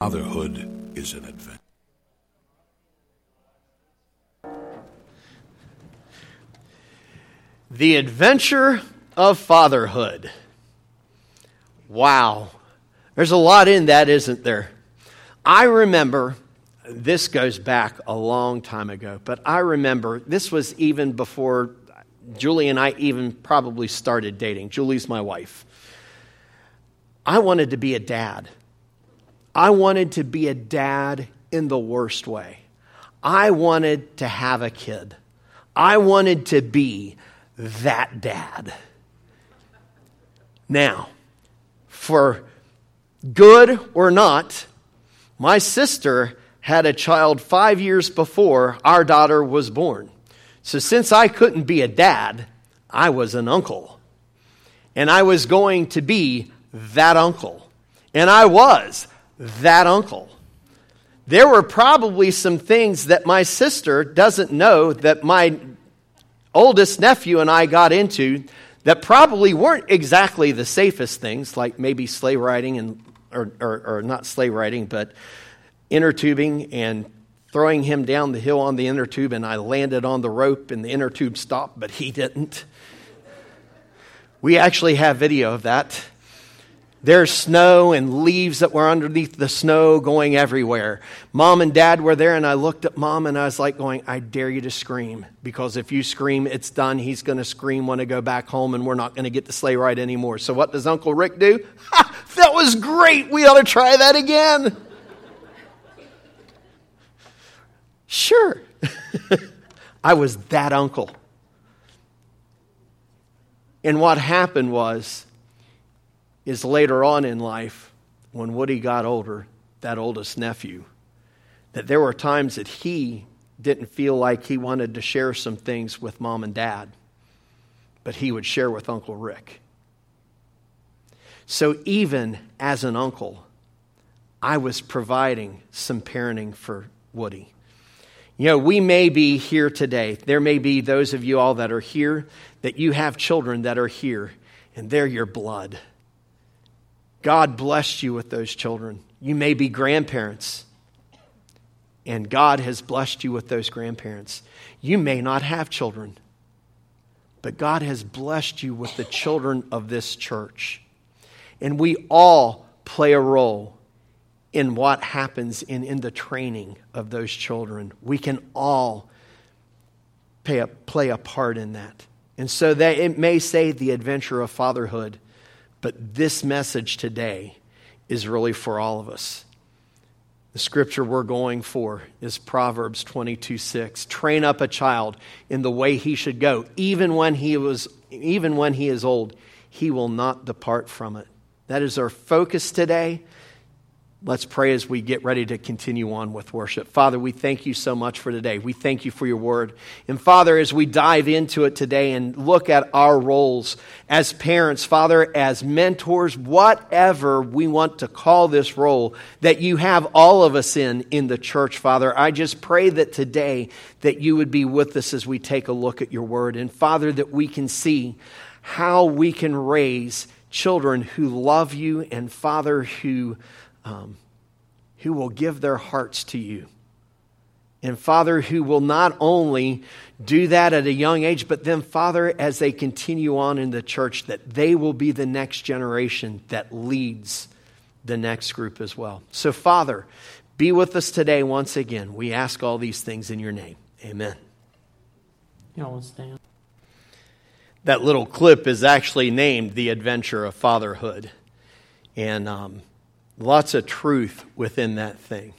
Fatherhood is an adventure. The adventure of fatherhood. Wow. There's a lot in that, isn't there? I remember, this goes back a long time ago, but I remember this was even before Julie and I even probably started dating. Julie's my wife. I wanted to be a dad. I wanted to be a dad in the worst way. I wanted to have a kid. I wanted to be that dad. Now, for good or not, my sister had a child 5 years before our daughter was born. So since I couldn't be a dad, I was an uncle. And I was going to be that uncle. And I was that uncle. There were probably some things that my sister doesn't know that my oldest nephew and I got into that probably weren't exactly the safest things, like maybe sleigh riding or not sleigh riding, but inner tubing and throwing him down the hill on the inner tube, and I landed on the rope and the inner tube stopped, but he didn't. We actually have video of that. There's snow and leaves that were underneath the snow going everywhere. Mom and Dad were there, and I looked at Mom, and I was like going, I dare you to scream, because if you scream, it's done. He's going to scream when I go back home, and we're not going to get the sleigh ride anymore. So what does Uncle Rick do? Ha! That was great. We ought to try that again. Sure. I was that uncle. And what happened is later on in life, when Woody got older, that oldest nephew, that there were times that he didn't feel like he wanted to share some things with Mom and Dad, but he would share with Uncle Rick. So even as an uncle, I was providing some parenting for Woody. You know, we may be here today. There may be those of you all that are here, that you have children that are here, and they're your blood. God blessed you with those children. You may be grandparents, and God has blessed you with those grandparents. You may not have children, but God has blessed you with the children of this church. And we all play a role in what happens in the training of those children. We can all play a part in that. And so that it may say the adventure of fatherhood, but this message today is really for all of us. The scripture we're going for is Proverbs 22:6. Train up a child in the way he should go. Even when he is old, he will not depart from it. That is our focus today. Let's pray as we get ready to continue on with worship. Father, we thank you so much for today. We thank you for your word. And Father, as we dive into it today and look at our roles as parents, Father, as mentors, whatever we want to call this role that you have all of us in the church, Father, I just pray that today that you would be with us as we take a look at your word. And Father, that we can see how we can raise children who love you and Father, who will give their hearts to you. And Father, who will not only do that at a young age, but then Father, as they continue on in the church, that they will be the next generation that leads the next group as well. So Father, be with us today once again. We ask all these things in your name. Amen. Y'all stand. That little clip is actually named The Adventure of Fatherhood. And lots of truth within that thing.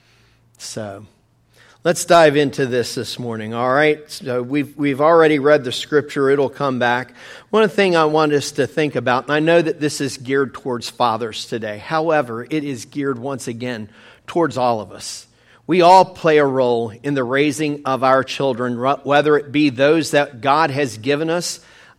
So let's dive into this morning, all right? So we've already read the scripture. It'll come back. One thing I want us to think about, and I know that this is geared towards fathers today. However, it is geared once again towards all of us. We all play a role in the raising of our children, whether it be those that God has given us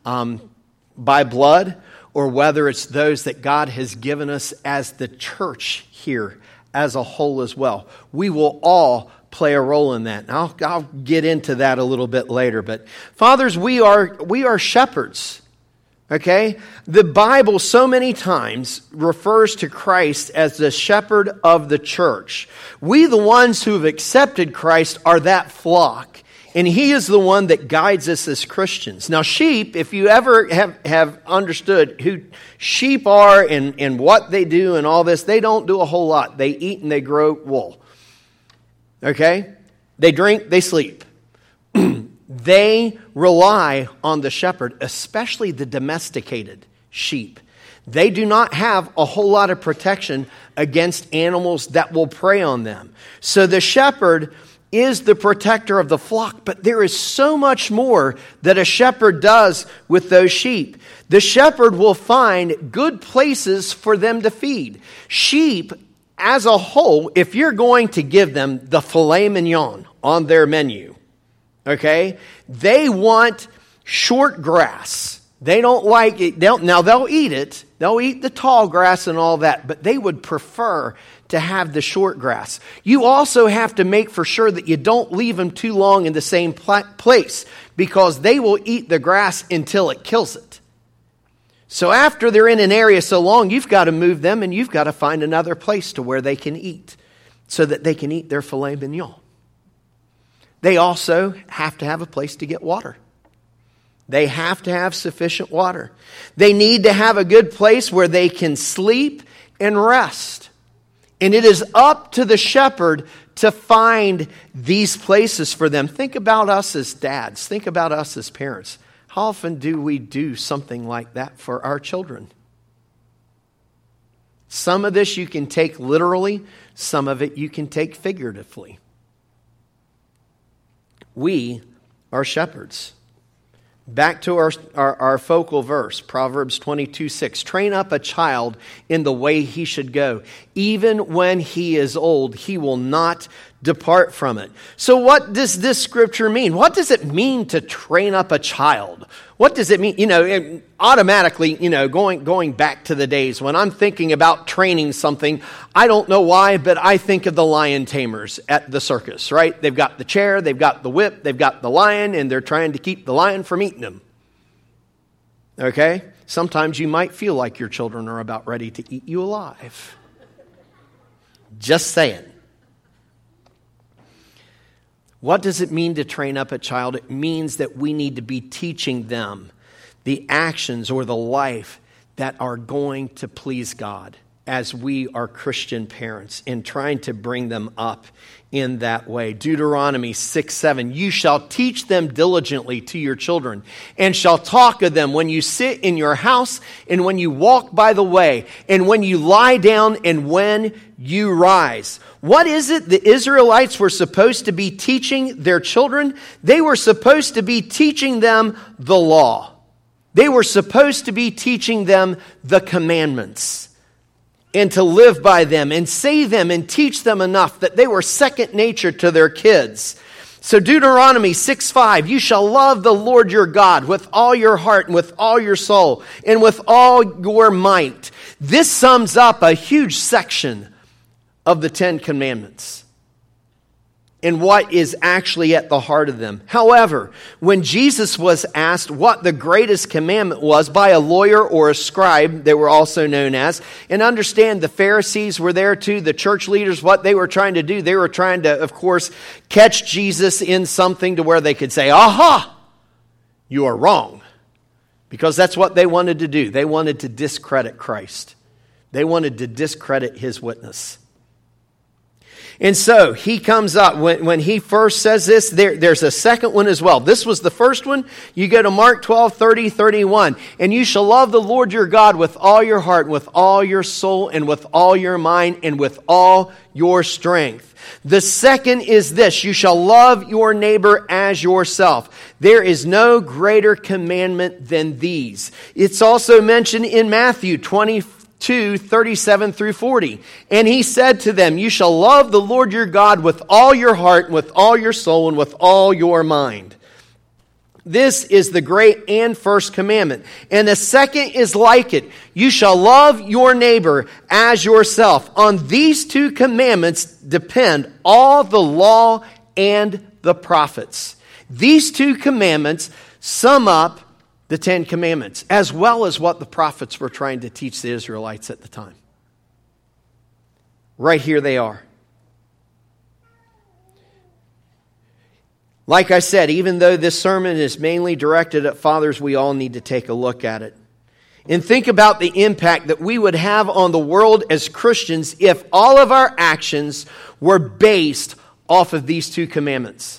by blood, or whether it's those that God has given us as the church here as a whole as well. We will all play a role in that. And I'll get into that a little bit later. But fathers, we are shepherds. Okay? The Bible so many times refers to Christ as the shepherd of the church. We, the ones who have accepted Christ, are that flock. And He is the one that guides us as Christians. Now, sheep, if you ever have understood who sheep are and what they do and all this, they don't do a whole lot. They eat and they grow wool. Okay? They drink, they sleep. They rely on the shepherd, especially the domesticated sheep. They do not have a whole lot of protection against animals that will prey on them. So the shepherd is the protector of the flock, but there is so much more that a shepherd does with those sheep. The shepherd will find good places for them to feed. Sheep, as a whole, if you're going to give them the filet mignon on their menu, okay, they want short grass. They don't like it. Now, they'll eat it. They'll eat the tall grass and all that, but they would prefer to have the short grass. You also have to make for sure that you don't leave them too long in the same place, because they will eat the grass until it kills it. So after they're in an area so long, you've got to move them and you've got to find another place to where they can eat so that they can eat their filet mignon. They also have to have a place to get water. They have to have sufficient water. They need to have a good place where they can sleep and rest. And it is up to the shepherd to find these places for them. Think about us as dads. Think about us as parents. How often do we do something like that for our children? Some of this you can take literally. Some of it you can take figuratively. We are shepherds. Back to our focal verse, Proverbs 22:6. Train up a child in the way he should go. Even when he is old, he will not depart from it. So what does this scripture mean? What does it mean to train up a child? What does it mean? Automatically, going back to the days when I'm thinking about training something, I don't know why, but I think of the lion tamers at the circus, right? They've got the chair, they've got the whip, they've got the lion, and they're trying to keep the lion from eating them. Okay? Sometimes you might feel like your children are about ready to eat you alive. Just saying. What does it mean to train up a child? It means that we need to be teaching them the actions or the life that are going to please God as we are Christian parents, and trying to bring them up in that way. Deuteronomy 6:7, you shall teach them diligently to your children, and shall talk of them when you sit in your house, and when you walk by the way, and when you lie down, and when you rise. What is it the Israelites were supposed to be teaching their children? They were supposed to be teaching them the law. They were supposed to be teaching them the commandments, and to live by them and say them and teach them enough that they were second nature to their kids. So Deuteronomy 6:5, you shall love the Lord your God with all your heart and with all your soul and with all your might. This sums up a huge section of the Ten Commandments and what is actually at the heart of them. However, when Jesus was asked what the greatest commandment was by a lawyer or a scribe, they were also known as, and understand the Pharisees were there too, the church leaders, what they were trying to do, they were trying to, of course, catch Jesus in something to where they could say, aha, you are wrong. Because that's what they wanted to do. They wanted to discredit Christ. They wanted to discredit his witness. And so he comes up, when he first says this, there's a second one as well. This was the first one. You go to Mark 12:30-31. And you shall love the Lord your God with all your heart, and with all your soul, and with all your mind, and with all your strength. The second is this, you shall love your neighbor as yourself. There is no greater commandment than these. It's also mentioned in Matthew 22:37-40. And he said to them, you shall love the Lord your God with all your heart, and with all your soul, and with all your mind. This is the great and first commandment. And the second is like it. You shall love your neighbor as yourself. On these two commandments depend all the law and the prophets. These two commandments sum up the Ten Commandments, as well as what the prophets were trying to teach the Israelites at the time. Right here they are. Like I said, even though this sermon is mainly directed at fathers, we all need to take a look at it. And think about the impact that we would have on the world as Christians if all of our actions were based off of these two commandments.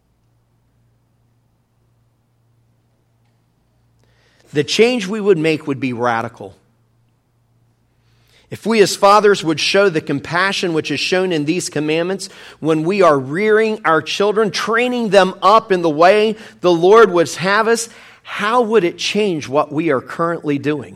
The change we would make would be radical. If we as fathers would show the compassion which is shown in these commandments when we are rearing our children, training them up in the way the Lord would have us, how would it change what we are currently doing?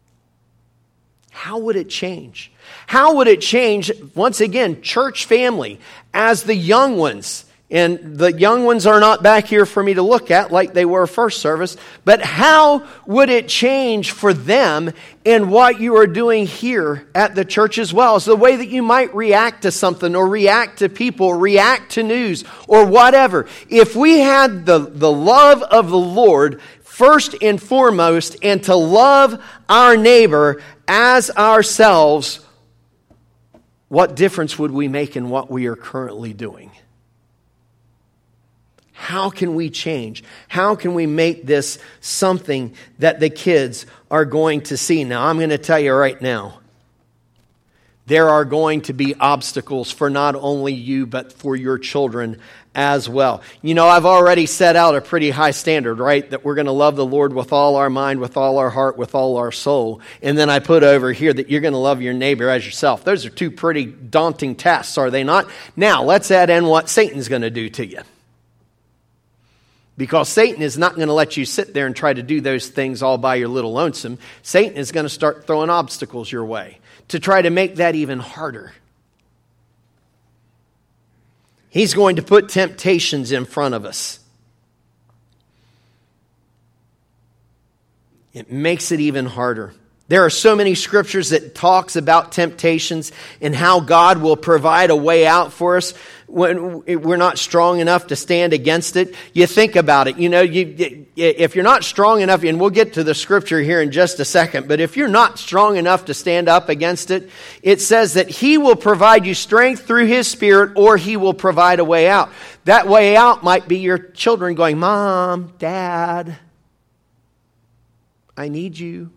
How would it change? How would it change, once again, church family, as the young ones? And the young ones are not back here for me to look at like they were first service. But how would it change for them in what you are doing here at the church as well? It's the way that you might react to something or react to people, or react to news or whatever. If we had the love of the Lord first and foremost, and to love our neighbor as ourselves, what difference would we make in what we are currently doing? How can we change? How can we make this something that the kids are going to see? Now, I'm going to tell you right now, there are going to be obstacles for not only you, but for your children as well. You know, I've already set out a pretty high standard, right? That we're going to love the Lord with all our mind, with all our heart, with all our soul. And then I put over here that you're going to love your neighbor as yourself. Those are two pretty daunting tasks, are they not? Now, let's add in what Satan's going to do to you. Because Satan is not going to let you sit there and try to do those things all by your little lonesome. Satan is going to start throwing obstacles your way to try to make that even harder. He's going to put temptations in front of us. It makes it even harder. There are so many scriptures that talks about temptations and how God will provide a way out for us when we're not strong enough to stand against it. You think about it. You know, if you're not strong enough, and we'll get to the scripture here in just a second, but if you're not strong enough to stand up against it, it says that He will provide you strength through His Spirit, or He will provide a way out. That way out might be your children going, "Mom, Dad, I need you."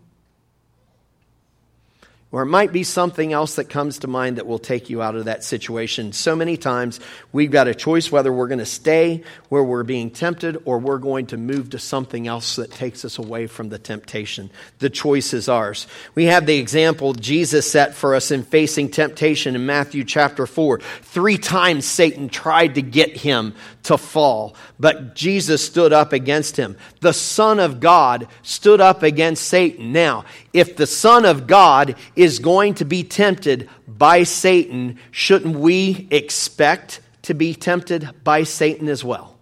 Or it might be something else that comes to mind that will take you out of that situation. So many times we've got a choice whether we're going to stay where we're being tempted or we're going to move to something else that takes us away from the temptation. The choice is ours. We have the example Jesus set for us in facing temptation in Matthew chapter 4. 3 times Satan tried to get him to fall, but Jesus stood up against him. The Son of God stood up against Satan. Now, if the Son of God is going to be tempted by Satan, shouldn't we expect to be tempted by Satan as well?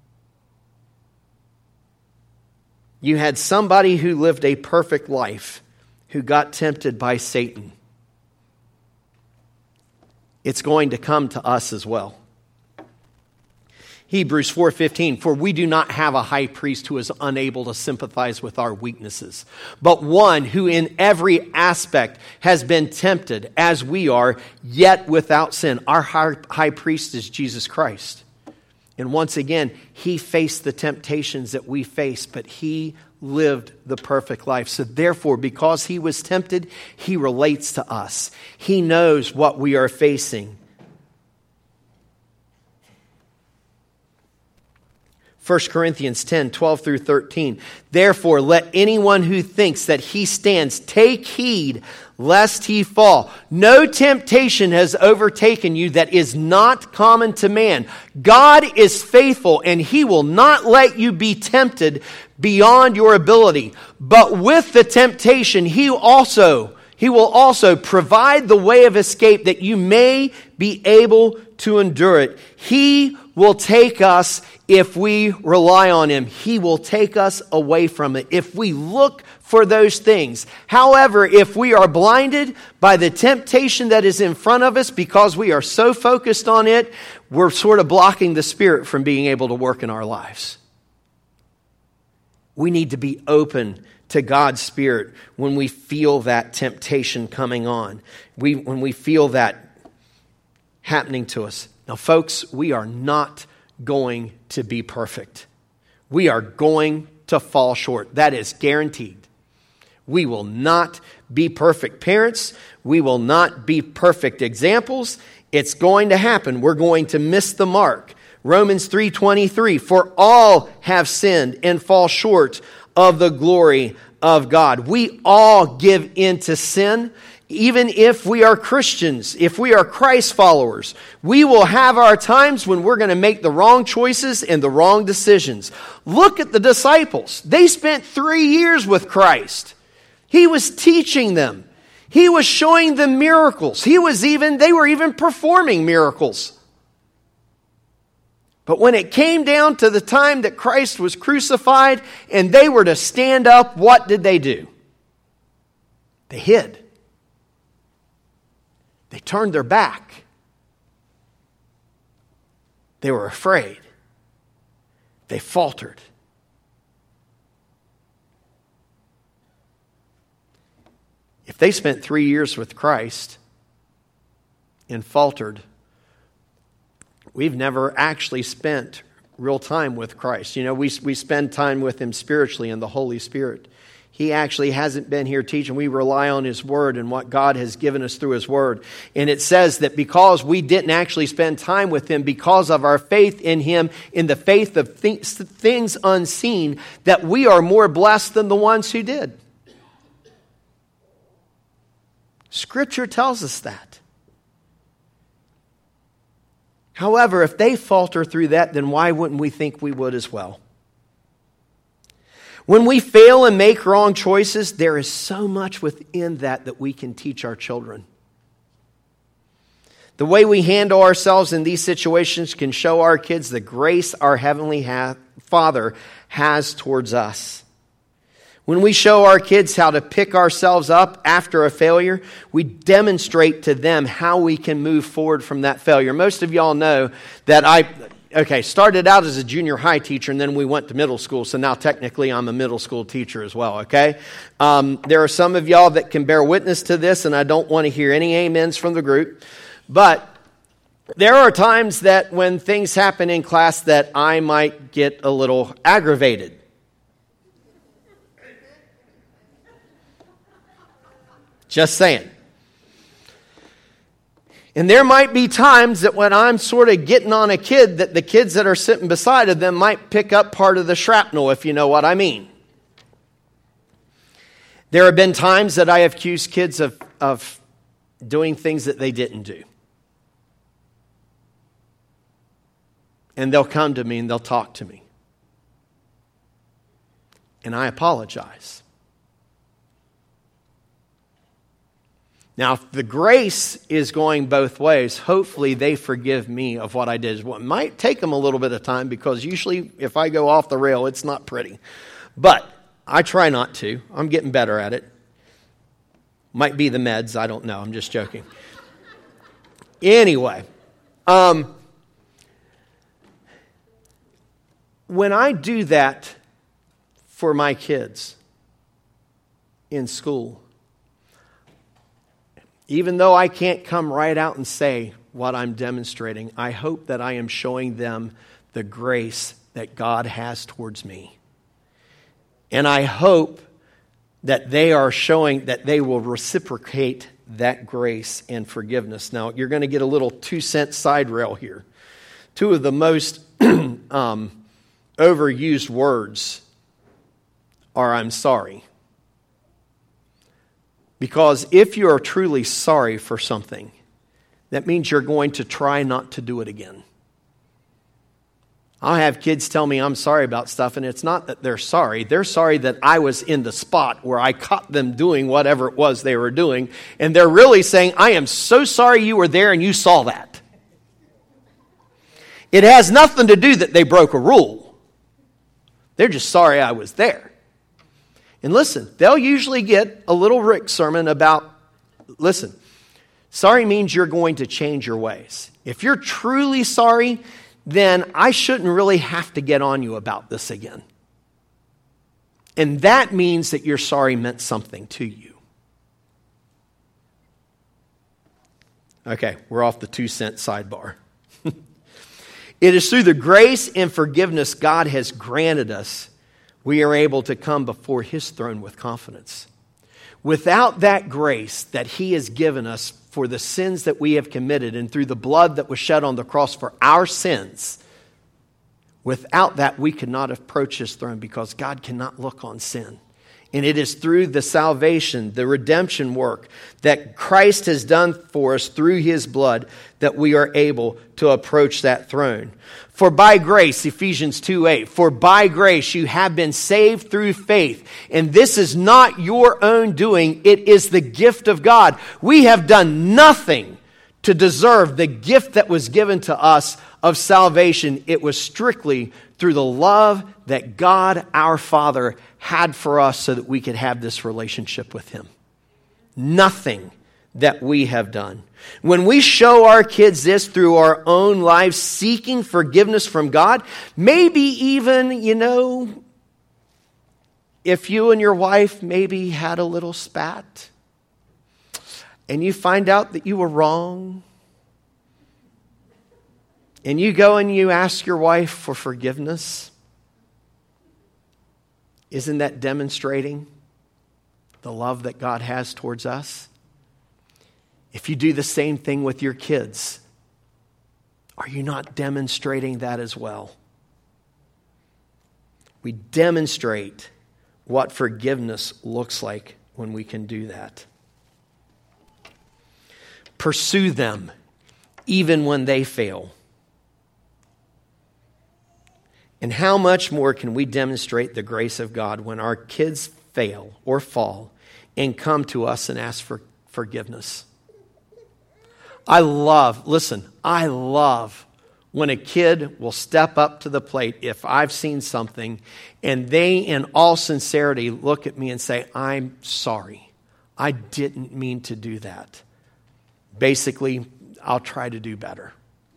You had somebody who lived a perfect life who got tempted by Satan. It's going to come to us as well. Hebrews 4:15, for we do not have a high priest who is unable to sympathize with our weaknesses, but one who in every aspect has been tempted as we are, yet without sin. Our high priest is Jesus Christ. And once again, He faced the temptations that we face, but He lived the perfect life. So therefore, because He was tempted, He relates to us. He knows what we are facing. 1 Corinthians 10:12 through 13. Therefore, let anyone who thinks that he stands take heed lest he fall. No temptation has overtaken you that is not common to man. God is faithful, and He will not let you be tempted beyond your ability. But with the temptation, He will also provide the way of escape that you may be able to endure it. He will take us if we rely on Him. He will take us away from it if we look for those things. However, if we are blinded by the temptation that is in front of us because we are so focused on it, we're sort of blocking the Spirit from being able to work in our lives. We need to be open to God's Spirit when we feel that temptation coming on. When we feel that happening to us. Now, folks, we are not going to be perfect. We are going to fall short. That is guaranteed. We will not be perfect parents. We will not be perfect examples. It's going to happen. We're going to miss the mark. Romans 3:23, for all have sinned and fall short of the glory of God. We all give in to sin. Even if we are Christians, if we are Christ followers, we will have our times when we're going to make the wrong choices and the wrong decisions. Look at the disciples. They spent 3 years with Christ. He was teaching them. He was showing them miracles. They were even performing miracles. But when it came down to the time that Christ was crucified and they were to stand up, what did they do? They hid. They turned their back. They were afraid. They faltered. If they spent 3 years with Christ and faltered, we've never actually spent real time with Christ. You know, we spend time with Him spiritually in the Holy Spirit. He actually hasn't been here teaching. We rely on His Word and what God has given us through His Word. And it says that because we didn't actually spend time with Him, because of our faith in Him, in the faith of things unseen, that we are more blessed than the ones who did. Scripture tells us that. However, if they falter through that, then why wouldn't we think we would as well? When we fail and make wrong choices, there is so much within that we can teach our children. The way we handle ourselves in these situations can show our kids the grace our Heavenly Father has towards us. When we show our kids how to pick ourselves up after a failure, we demonstrate to them how we can move forward from that failure. Most of y'all know that I started out as a junior high teacher, and then we went to middle school, so now technically I'm a middle school teacher as well, okay? There are some of y'all that can bear witness to this, and I don't want to hear any amens from the group, but there are times that when things happen in class that I might get a little aggravated. Just saying. And there might be times that when I'm sort of getting on a kid, that the kids that are sitting beside of them might pick up part of the shrapnel, if you know what I mean. There have been times that I have accused kids of doing things that they didn't do. And they'll come to me and they'll talk to me. And I apologize. Now, if the grace is going both ways, hopefully they forgive me of what I did. Well, it might take them a little bit of time because usually if I go off the rail, it's not pretty. But I try not to. I'm getting better at it. Might be the meds. I don't know. I'm just joking. Anyway, when I do that for my kids in school, even though I can't come right out and say what I'm demonstrating, I hope that I am showing them the grace that God has towards me. And I hope that they are showing that they will reciprocate that grace and forgiveness. Now, you're going to get a little 2-cent side rail here. Two of the most overused words are I'm sorry. Because if you are truly sorry for something, that means you're going to try not to do it again. I'll have kids tell me I'm sorry about stuff, and it's not that they're sorry. They're sorry that I was in the spot where I caught them doing whatever it was they were doing, and they're really saying, I am so sorry you were there and you saw that. It has nothing to do that they broke a rule. They're just sorry I was there. And listen, they'll usually get a little Rick sermon about, listen, sorry means you're going to change your ways. If you're truly sorry, then I shouldn't really have to get on you about this again. And that means that your sorry meant something to you. Okay, we're off the 2-cent sidebar. It is through the grace and forgiveness God has granted us, we are able to come before His throne with confidence. Without that grace that He has given us for the sins that we have committed and through the blood that was shed on the cross for our sins, without that we could not approach His throne because God cannot look on sin. And it is through the salvation, the redemption work that Christ has done for us through His blood that we are able to approach that throne. For by grace, Ephesians 2:8, for by grace you have been saved through faith. And this is not your own doing, it is the gift of God. We have done nothing to deserve the gift that was given to us of salvation. It was strictly through the love that God, our Father, had for us so that we could have this relationship with Him. Nothing that we have done. When we show our kids this through our own lives, seeking forgiveness from God, maybe even, if you and your wife maybe had a little spat and you find out that you were wrong, and you go and you ask your wife for forgiveness, isn't that demonstrating the love that God has towards us? If you do the same thing with your kids, are you not demonstrating that as well? We demonstrate what forgiveness looks like when we can do that. Pursue them even when they fail. And how much more can we demonstrate the grace of God when our kids fail or fall and come to us and ask for forgiveness? I love when a kid will step up to the plate if I've seen something and they in all sincerity look at me and say, I'm sorry. I didn't mean to do that. Basically, I'll try to do better.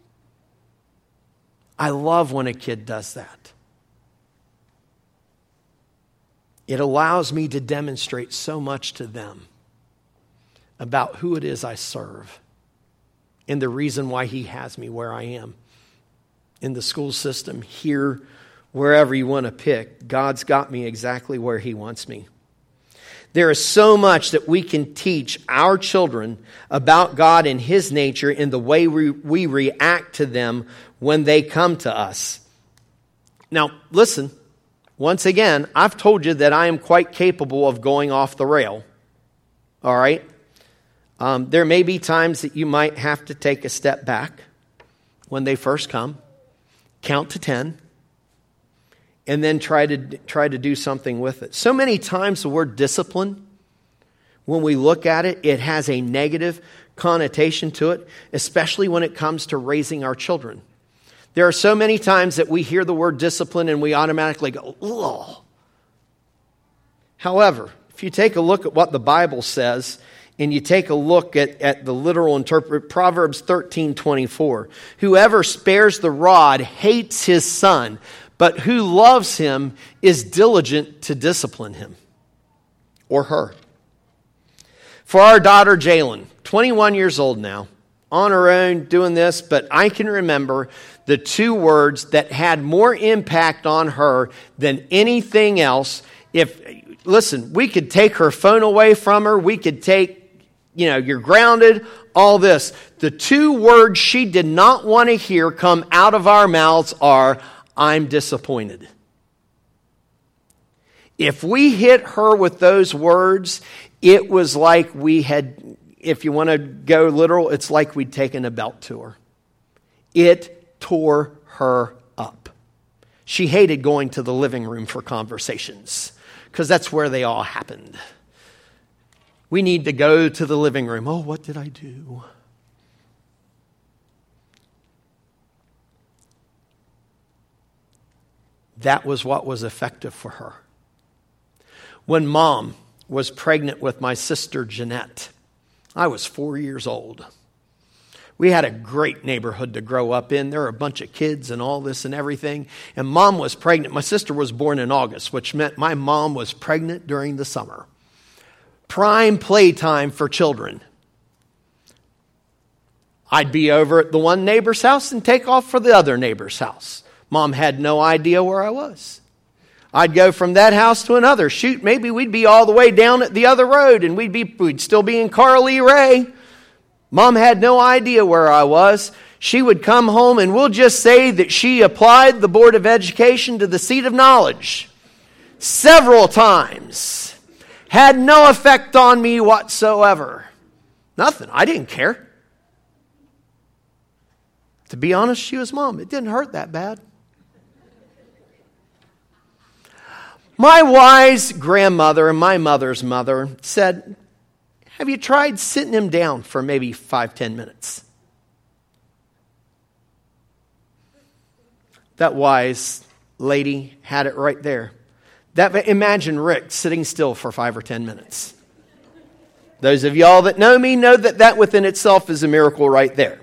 I love when a kid does that. It allows me to demonstrate so much to them about who it is I serve and the reason why He has me where I am. In the school system, here, wherever you want to pick, God's got me exactly where He wants me. There is so much that we can teach our children about God and His nature in the way we react to them when they come to us. Now, listen, once again, I've told you that I am quite capable of going off the rail. All right? There may be times that you might have to take a step back when they first come, count to 10, and then try to do something with it. So many times the word discipline, when we look at it, it has a negative connotation to it, especially when it comes to raising our children. There are so many times that we hear the word discipline and we automatically go, ugh. However, if you take a look at what the Bible says, and you take a look at the literal interpret, Proverbs 13:24, whoever spares the rod hates his son, but who loves him is diligent to discipline him or her. For our daughter Jalen, 21 years old now, on her own doing this, but I can remember the two words that had more impact on her than anything else. Listen, we could take her phone away from her, we could take, you're grounded, all this. The two words she did not want to hear come out of our mouths are, I'm disappointed. If we hit her with those words, it was like we had, if you want to go literal, it's like we'd taken a belt to her. It tore her up. She hated going to the living room for conversations because that's where they all happened. We need to go to the living room. Oh, what did I do? That was what was effective for her. When Mom was pregnant with my sister Jeanette, I was 4 years old. We had a great neighborhood to grow up in. There were a bunch of kids and all this and everything. And Mom was pregnant. My sister was born in August, which meant my mom was pregnant during the summer. Prime playtime for children. I'd be over at the one neighbor's house and take off for the other neighbor's house. Mom had no idea where I was. I'd go from that house to another. Shoot, maybe we'd be all the way down at the other road and we'd still be in Carly Ray. Mom had no idea where I was. She would come home and we'll just say that she applied the Board of Education to the seat of knowledge several times. Had no effect on me whatsoever. Nothing. I didn't care. To be honest, she was Mom. It didn't hurt that bad. My wise grandmother and my mother's mother said, have you tried sitting him down for maybe 5-10 minutes? That wise lady had it right there. Imagine Rick sitting still for 5 or 10 minutes. Those of y'all that know me know that within itself is a miracle right there.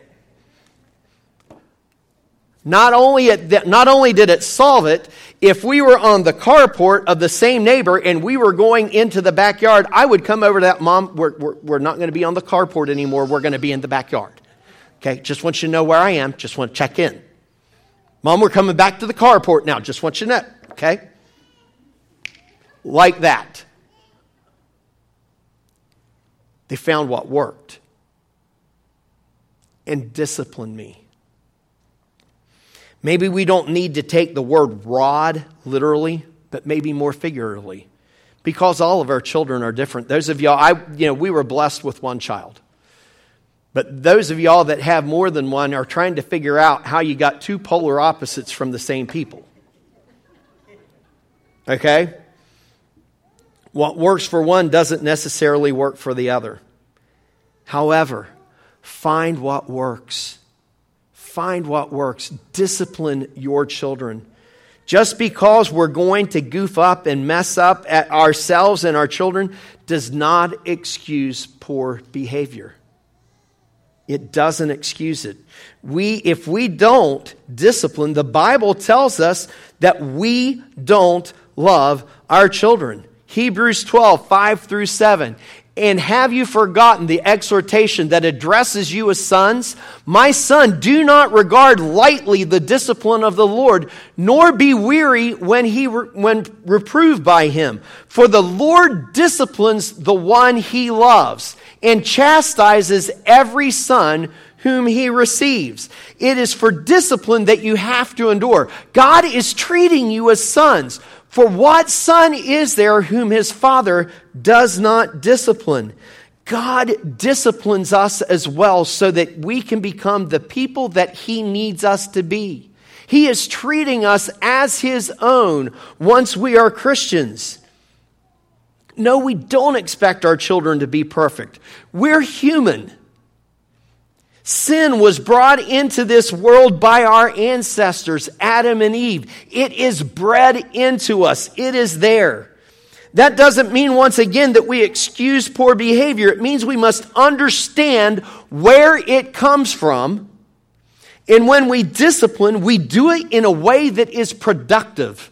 Not only did it solve it, if we were on the carport of the same neighbor and we were going into the backyard, I would come over to that, Mom, we're not going to be on the carport anymore. We're going to be in the backyard. Okay, just want you to know where I am. Just want to check in. Mom, we're coming back to the carport now. Just want you to know. Okay? Like that. They found what worked and disciplined me. Maybe we don't need to take the word rod literally, but maybe more figuratively. Because all of our children are different. Those of y'all, we were blessed with one child. But those of y'all that have more than one are trying to figure out how you got two polar opposites from the same people. Okay? What works for one doesn't necessarily work for the other. However, find what works. Find what works. Discipline your children. Just because we're going to goof up and mess up at ourselves and our children does not excuse poor behavior. It doesn't excuse it. If we don't discipline, the Bible tells us that we don't love our children. Hebrews 12, 5-7. And have you forgotten the exhortation that addresses you as sons? My son, do not regard lightly the discipline of the Lord, nor be weary when reproved by him. For the Lord disciplines the one he loves, and chastises every son whom he receives. It is for discipline that you have to endure. God is treating you as sons. For what son is there whom his father does not discipline? God disciplines us as well so that we can become the people that he needs us to be. He is treating us as his own once we are Christians. No, we don't expect our children to be perfect. We're human. Sin was brought into this world by our ancestors, Adam and Eve. It is bred into us. It is there. That doesn't mean, once again, that we excuse poor behavior. It means we must understand where it comes from. And when we discipline, we do it in a way that is productive.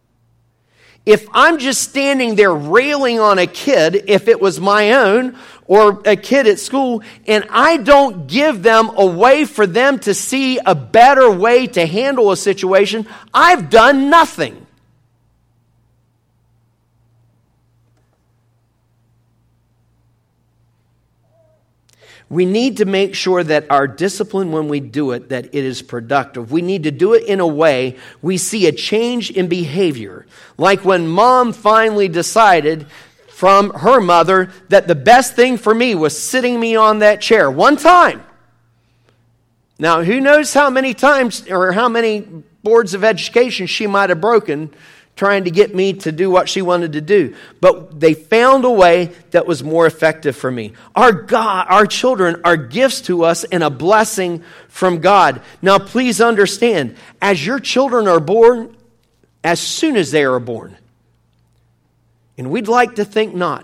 If I'm just standing there railing on a kid, if it was my own or a kid at school, and I don't give them a way for them to see a better way to handle a situation, I've done nothing. We need to make sure that our discipline, when we do it, that it is productive. We need to do it in a way we see a change in behavior. Like when Mom finally decided from her mother that the best thing for me was sitting me on that chair. One time. Now, who knows how many times or how many boards of education she might have broken trying to get me to do what she wanted to do. But they found a way that was more effective for me. Our children are gifts to us and a blessing from God. Now, please understand, as your children are born, as soon as they are born, and we'd like to think not,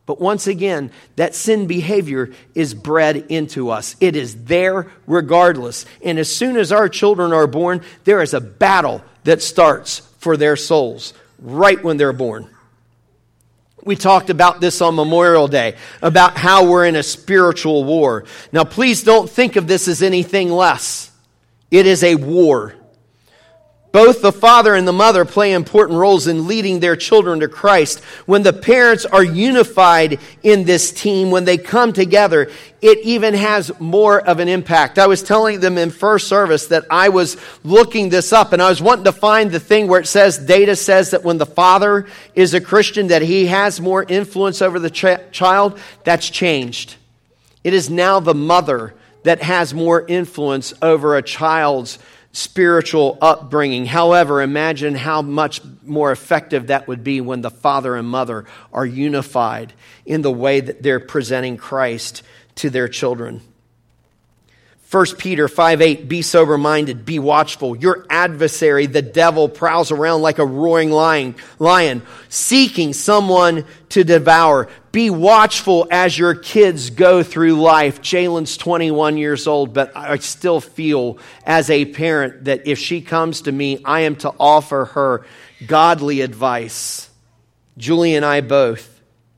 But once again, that sin behavior is bred into us. It is there regardless. And as soon as our children are born, there is a battle that starts for their souls right when they're born. We talked about this on Memorial Day, about how we're in a spiritual war. Now, please don't think of this as anything less. It is a war. Both the father and the mother play important roles in leading their children to Christ. When the parents are unified in this team, when they come together, it even has more of an impact. I was telling them in first service that I was looking this up, and I was wanting to find the thing where it says, data says that when the father is a Christian, that he has more influence over the child. That's changed. It is now the mother that has more influence over a child's spiritual upbringing. However, imagine how much more effective that would be when the father and mother are unified in the way that they're presenting Christ to their children. 1 Peter 5:8, be sober-minded, be watchful. Your adversary, the devil, prowls around like a roaring lion, seeking someone to devour. Be watchful as your kids go through life. Jalen's 21 years old, but I still feel as a parent that if she comes to me, I am to offer her godly advice. Julie and I both.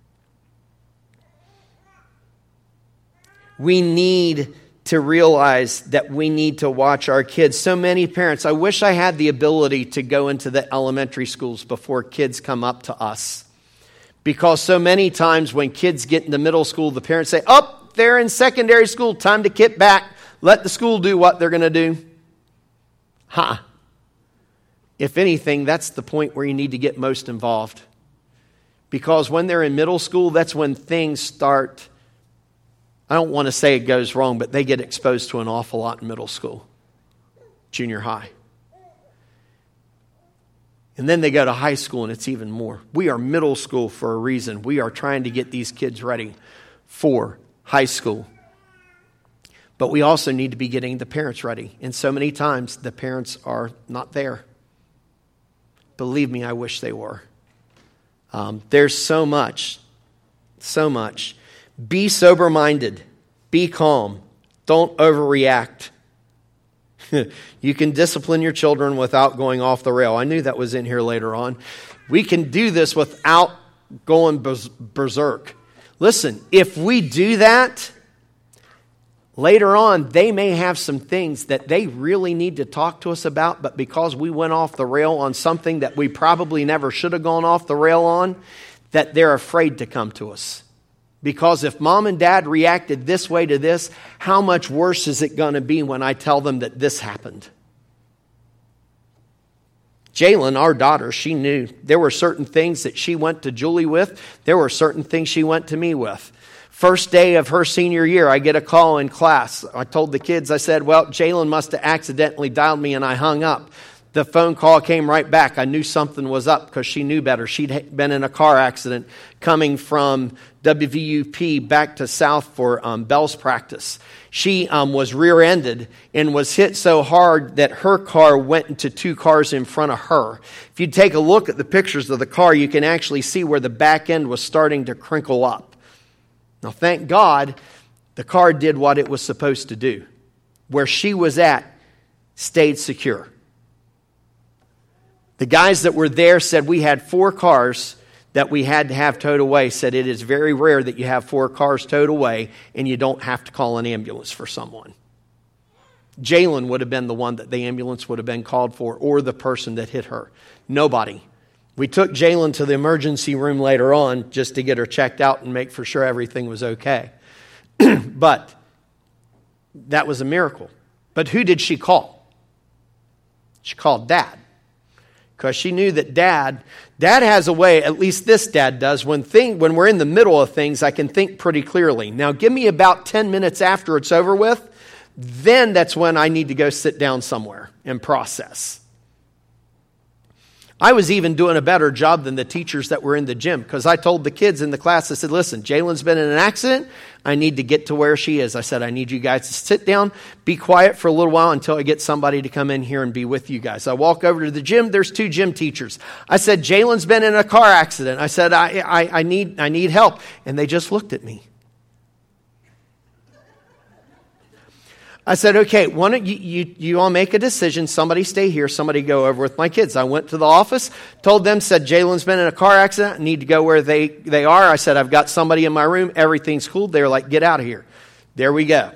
We need to realize that we need to watch our kids. So many parents, I wish I had the ability to go into the elementary schools before kids come up to us. Because so many times when kids get into middle school, the parents say, oh, they're in secondary school, time to kick back. Let the school do what they're going to do. If anything, that's the point where you need to get most involved. Because when they're in middle school, that's when things start. I don't want to say it goes wrong, but they get exposed to an awful lot in middle school, junior high. And then they go to high school and it's even more. We are middle school for a reason. We are trying to get these kids ready for high school. But we also need to be getting the parents ready. And so many times the parents are not there. Believe me, I wish they were. There's so much. Be sober-minded. Be calm. Don't overreact. You can discipline your children without going off the rail. I knew that was in here later on. We can do this without going berserk. Listen, if we do that, later on, they may have some things that they really need to talk to us about, but because we went off the rail on something that we probably never should have gone off the rail on, that they're afraid to come to us. Because if mom and dad reacted this way to this, how much worse is it going to be when I tell them that this happened? Jalen, our daughter, she knew there were certain things that she went to Julie with. There were certain things she went to me with. First day of her senior year, I get a call in class. I told the kids, I said, well, Jalen must have accidentally dialed me and I hung up. The phone call came right back. I knew something was up because she knew better. She'd been in a car accident coming from WVUP back to South for Bell's practice. She was rear-ended and was hit so hard that her car went into two cars in front of her. If you take a look at the pictures of the car, you can actually see where the back end was starting to crinkle up. Now, thank God, the car did what it was supposed to do. Where she was at stayed secure. The guys that were there said we had 4 cars that we had to have towed away. Said it is very rare that you have 4 cars towed away and you don't have to call an ambulance for someone. Jalen would have been the one that the ambulance would have been called for, or the person that hit her. Nobody. We took Jalen to the emergency room later on just to get her checked out and make for sure everything was okay. But that was a miracle. But who did she call? She called Dad. Because she knew that Dad has a way, at least this dad does, when we're in the middle of things, I can think pretty clearly. Now, give me about 10 minutes after it's over with, then that's when I need to go sit down somewhere and process. I was even doing a better job than the teachers that were in the gym, because I told the kids in the class, I said, listen, Jalen's been in an accident. I need to get to where she is. I said, I need you guys to sit down, be quiet for a little while until I get somebody to come in here and be with you guys. I walk over to the gym. There's 2 gym teachers. I said, Jalen's been in a car accident. I said, I need help. And they just looked at me. I said, okay, why don't you all make a decision. Somebody stay here. Somebody go over with my kids. I went to the office, told them, said, Jalen's been in a car accident. I need to go where they are. I said, I've got somebody in my room. Everything's cool. They're like, get out of here. There we go.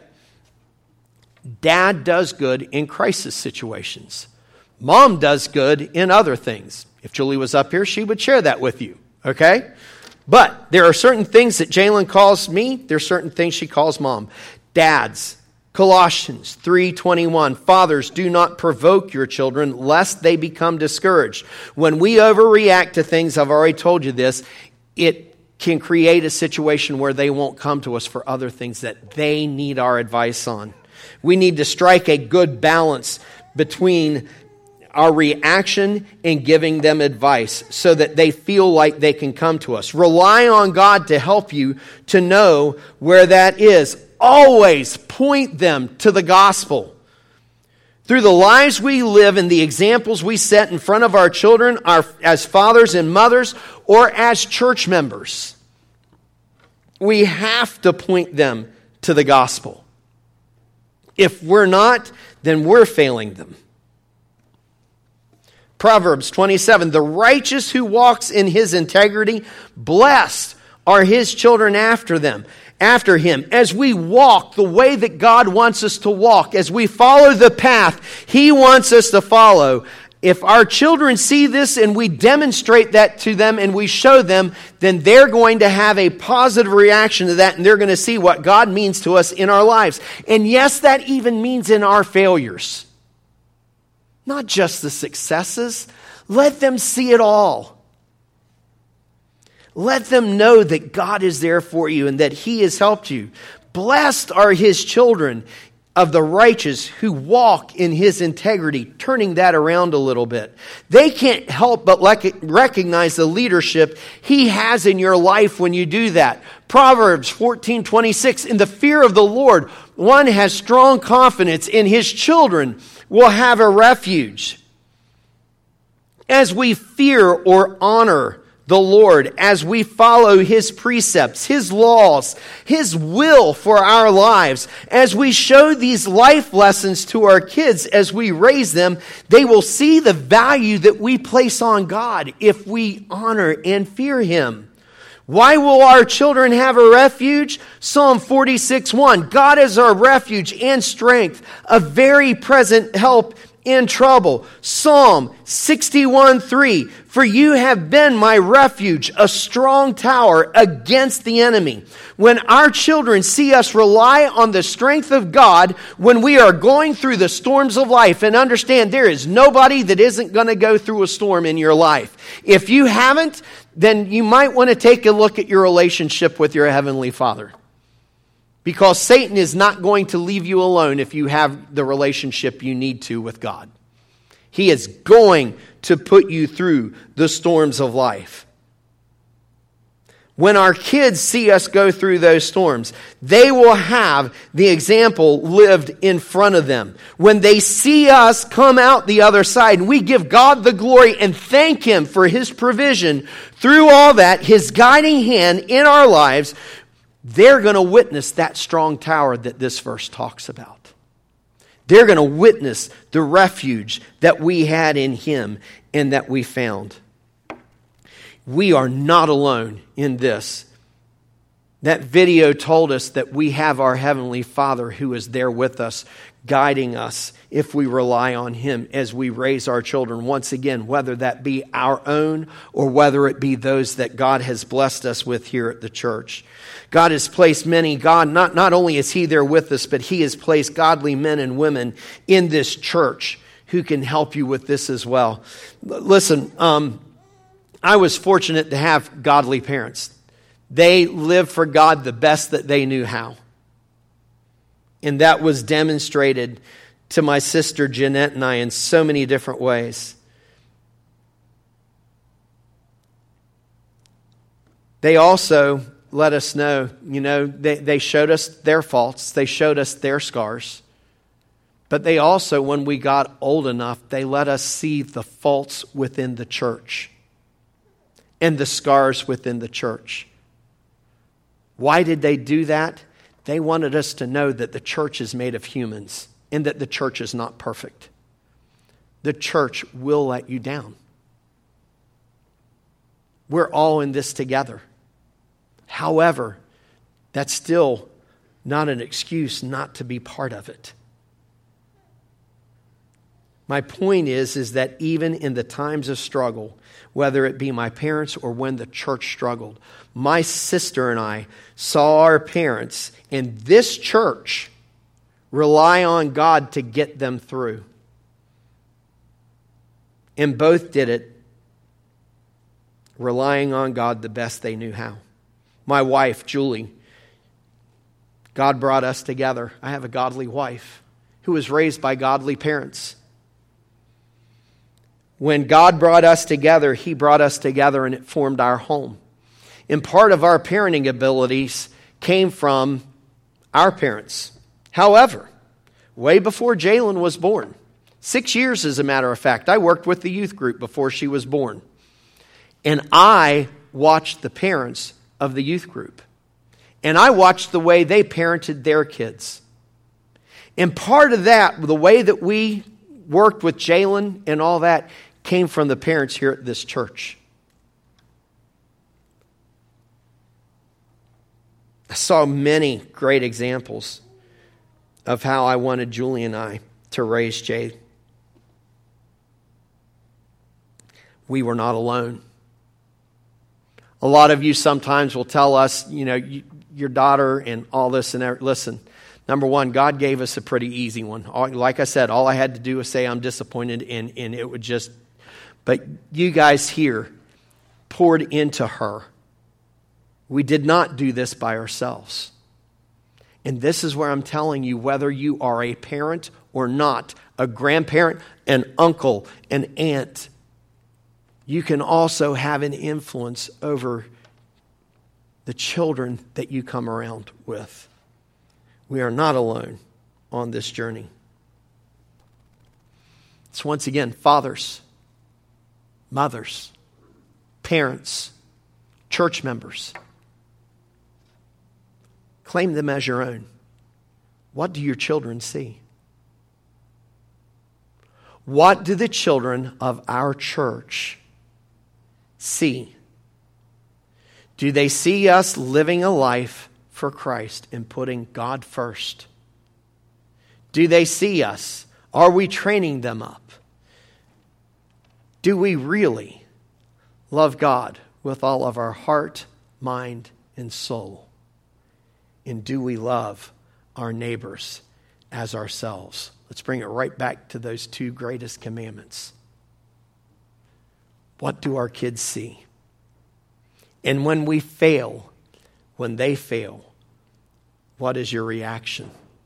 Dad does good in crisis situations. Mom does good in other things. If Julie was up here, she would share that with you, okay? But there are certain things that Jalen calls me. There are certain things she calls Mom. Dads, Colossians 3:21, fathers, do not provoke your children lest they become discouraged. When we overreact to things, I've already told you this, it can create a situation where they won't come to us for other things that they need our advice on. We need to strike a good balance between our reaction and giving them advice so that they feel like they can come to us. Rely on God to help you to know where that is. Always point them to the gospel. Through the lives we live and the examples we set in front of our children, as fathers and mothers, or as church members, we have to point them to the gospel. If we're not, then we're failing them. Proverbs 27, the righteous who walks in his integrity, blessed are his children after him. As we walk the way that God wants us to walk, as we follow the path He wants us to follow, if our children see this and we demonstrate that to them and we show them, then they're going to have a positive reaction to that, and they're going to see what God means to us in our lives. And yes, that even means in our failures. Not just the successes. Let them see it all. Let them know that God is there for you and that He has helped you. Blessed are His children of the righteous who walk in His integrity, turning that around a little bit. They can't help but recognize the leadership He has in your life when you do that. Proverbs 14:26, in the fear of the Lord, one has strong confidence in his children will have a refuge. As we fear or honor the Lord, as we follow His precepts, His laws, His will for our lives, as we show these life lessons to our kids as we raise them, they will see the value that we place on God if we honor and fear Him. Why will our children have a refuge? Psalm 46:1, God is our refuge and strength, a very present help in trouble. Psalm 61:3, for you have been my refuge, a strong tower against the enemy. When our children see us rely on the strength of God when we are going through the storms of life, and understand there is nobody that isn't going to go through a storm in your life. If you haven't, then you might want to take a look at your relationship with your Heavenly Father. Because Satan is not going to leave you alone if you have the relationship you need to with God. He is going to put you through the storms of life. When our kids see us go through those storms, they will have the example lived in front of them. When they see us come out the other side and we give God the glory and thank Him for His provision through all that, His guiding hand in our lives, they're going to witness that strong tower that this verse talks about. They're going to witness the refuge that we had in Him and that we found. We are not alone in this. That video told us that we have our Heavenly Father who is there with us, guiding us if we rely on Him as we raise our children. Once again, whether that be our own or whether it be those that God has blessed us with here at the church. God has placed not only is He there with us, but He has placed godly men and women in this church who can help you with this as well. Listen, I was fortunate to have godly parents. They lived for God the best that they knew how. And that was demonstrated to my sister Jeanette and I in so many different ways. They also let us know, they showed us their faults. They showed us their scars. But they also, when we got old enough, they let us see the faults within the church and the scars within the church. Why did they do that? They wanted us to know that the church is made of humans and that the church is not perfect. The church will let you down. We're all in this together. However, that's still not an excuse not to be part of it. My point is that even in the times of struggle, whether it be my parents or when the church struggled, my sister and I saw our parents in this church rely on God to get them through. And both did it relying on God the best they knew how. My wife, Julie, God brought us together. I have a godly wife who was raised by godly parents. When God brought us together, He brought us together and it formed our home. And part of our parenting abilities came from our parents. However, way before Jalen was born, 6 years as a matter of fact, I worked with the youth group before she was born. And I watched the parents of the youth group. And I watched the way they parented their kids. And part of that, the way that we worked with Jalen and all that, came from the parents here at this church. I saw many great examples of how I wanted Julie and I to raise Jade. We were not alone. A lot of you sometimes will tell us, your daughter and all this and that. Listen, number one, God gave us a pretty easy one. Like I said, all I had to do was say I'm disappointed and it would just... But you guys here poured into her. We did not do this by ourselves. And this is where I'm telling you, whether you are a parent or not, a grandparent, an uncle, an aunt, you can also have an influence over the children that you come around with. We are not alone on this journey. It's once again, fathers, mothers, parents, church members. Claim them as your own. What do your children see? What do the children of our church see? Do they see us living a life for Christ and putting God first? Do they see us? Are we training them up? Do we really love God with all of our heart, mind, and soul? And do we love our neighbors as ourselves? Let's bring it right back to those two greatest commandments. What do our kids see? And when we fail, when they fail, what is your reaction?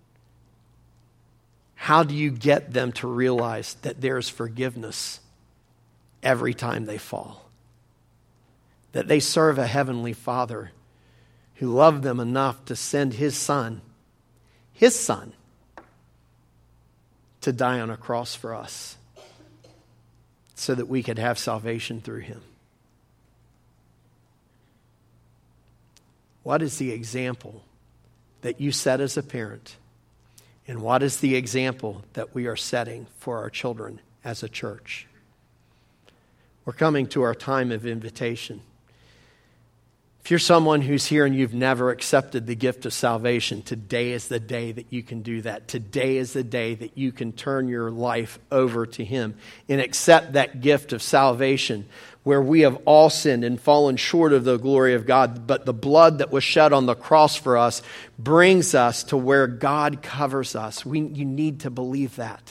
How do you get them to realize that there's forgiveness every time they fall? That they serve a heavenly Father who loved them enough to send His Son, to die on a cross for us so that we could have salvation through Him. What is the example that you set as a parent? And what is the example that we are setting for our children as a church? We're coming to our time of invitation. If you're someone who's here and you've never accepted the gift of salvation, today is the day that you can do that. Today is the day that you can turn your life over to Him and accept that gift of salvation, where we have all sinned and fallen short of the glory of God, but the blood that was shed on the cross for us brings us to where God covers us. You need to believe that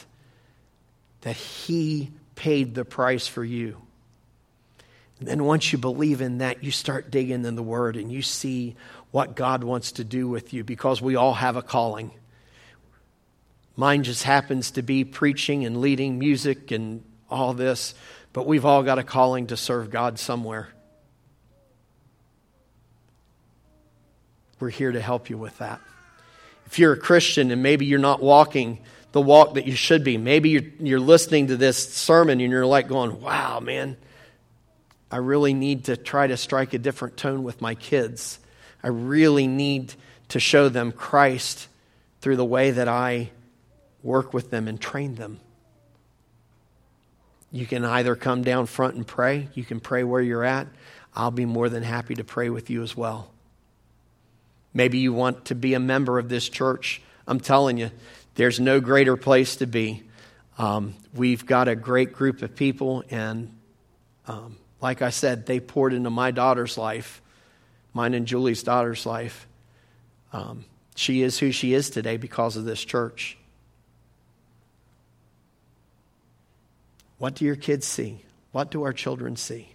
He paid the price for you. And then once you believe in that, you start digging in the Word and you see what God wants to do with you, because we all have a calling. Mine just happens to be preaching and leading music and all this, but we've all got a calling to serve God somewhere. we're here to help you with that. If you're a Christian and maybe you're not walking the walk that you should be, maybe you're listening to this sermon and you're like going, wow, man, I really need to try to strike a different tone with my kids. I really need to show them Christ through the way that I work with them and train them. You can either come down front and pray. You can pray where you're at. I'll be more than happy to pray with you as well. Maybe you want to be a member of this church. I'm telling you, there's no greater place to be. We've got a great group of people, and like I said, they poured into my daughter's life, mine and Julie's daughter's life. She is who she is today because of this church. What do your kids see? What do our children see?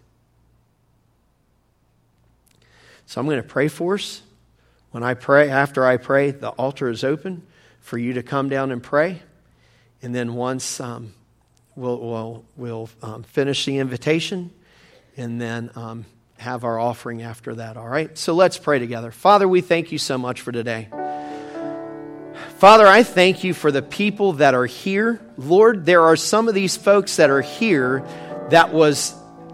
So I'm going to pray for us. When I pray, after I pray, the altar is open for you to come down and pray. And then once we'll finish the invitation and then have our offering after that, all right? So let's pray together. Father, we thank you so much for today. Father, I thank you for the people that are here. Lord, there are some of these folks that are here that was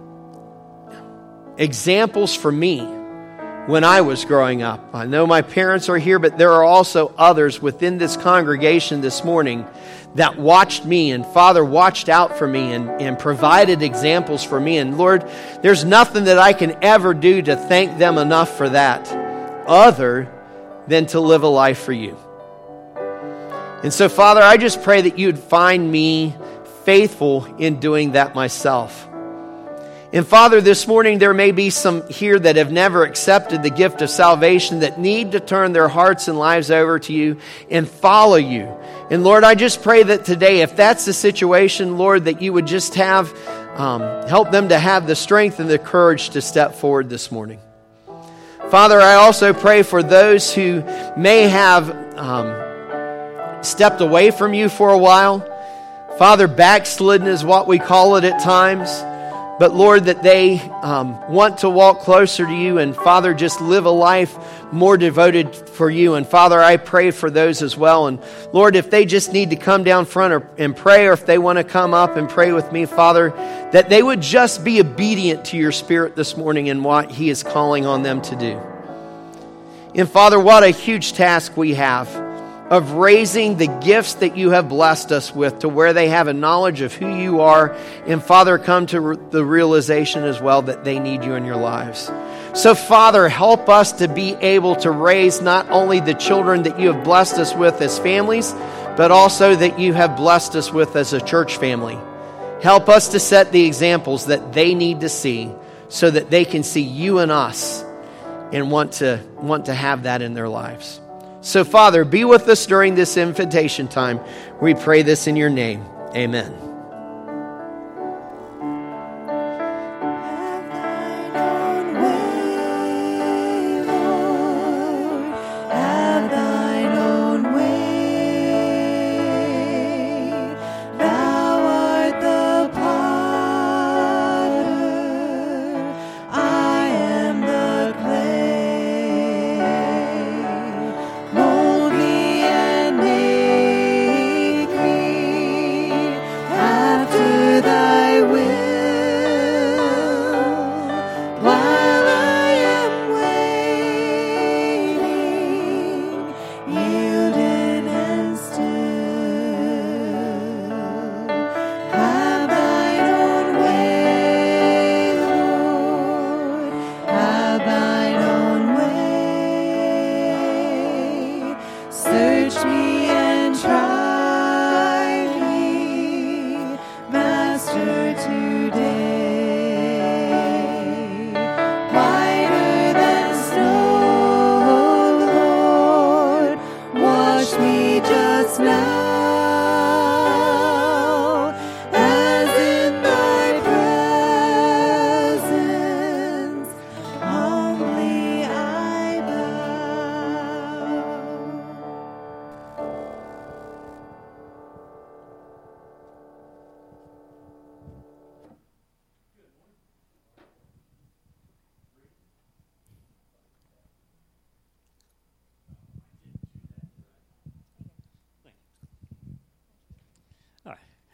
examples for me when I was growing up. I know my parents are here, but there are also others within this congregation this morning that watched me, and Father watched out for me and provided examples for me. And Lord, there's nothing that I can ever do to thank them enough for that other than to live a life for you. And so, Father, I just pray that you'd find me faithful in doing that myself. And Father, this morning there may be some here that have never accepted the gift of salvation that need to turn their hearts and lives over to you and follow you. And Lord, I just pray that today, if that's the situation, Lord, that you would just have, help them to have the strength and the courage to step forward this morning. Father, I also pray for those who may have stepped away from you for a while. Father, backslidden is what we call it at times. But Lord, that they want to walk closer to you, and Father, just live a life more devoted for you. And Father, I pray for those as well. And Lord, if they just need to come down front and pray, or if they want to come up and pray with me, Father, that they would just be obedient to your Spirit this morning and what He is calling on them to do. And Father, what a huge task we have of raising the gifts that you have blessed us with to where they have a knowledge of who you are, and Father, come to the realization as well that they need you in your lives. So Father, help us to be able to raise not only the children that you have blessed us with as families, but also that you have blessed us with as a church family. Help us to set the examples that they need to see so that they can see you and us and want to have that in their lives. So, Father, be with us during this invitation time. We pray this in your name. Amen.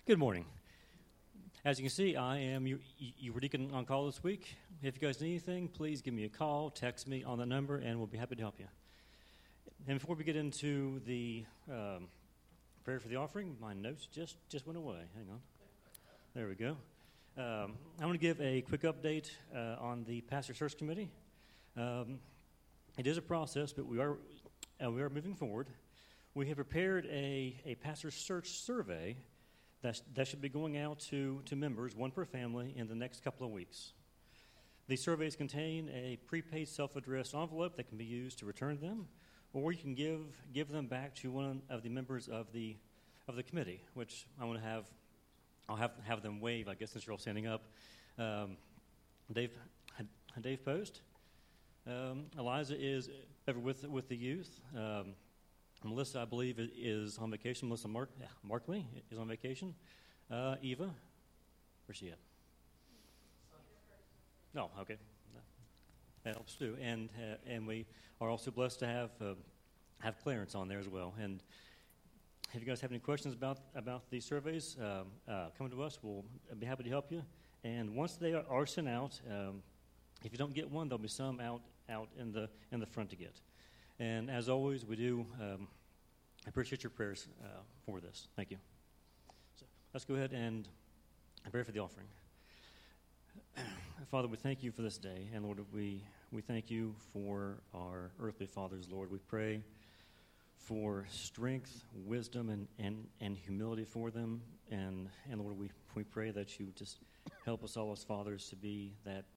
Good morning. As you can see, I am your deacon on call this week. If you guys need anything, please give me a call, text me on the number, and we'll be happy to help you. And before we get into the prayer for the offering, my notes just went away. Hang on. There we go. I want to give a quick update on the pastor search committee. It is a process, but we are moving forward. We have prepared a pastor search survey that should be going out to members, one per family, in the next couple of weeks. These surveys contain a prepaid self-addressed envelope that can be used to return them, or you can give them back to one of the members of the committee, which I'll have them wave, I guess, since you're all standing up. Dave Post. Eliza is ever with the youth. Melissa, I believe, is on vacation. Melissa Markley is on vacation. Eva, where's she at? No, okay. That helps too. And we are also blessed to have Clarence on there as well. And if you guys have any questions about these surveys, come to us. We'll be happy to help you. And once they are sent out, if you don't get one, there'll be some out in the front to get. And as always, we do appreciate your prayers for this. Thank you. So let's go ahead and pray for the offering. Father, we thank you for this day. And Lord, we thank you for our earthly fathers, Lord. We pray for strength, wisdom, and humility for them. And Lord, we pray that you just help us all as fathers to be that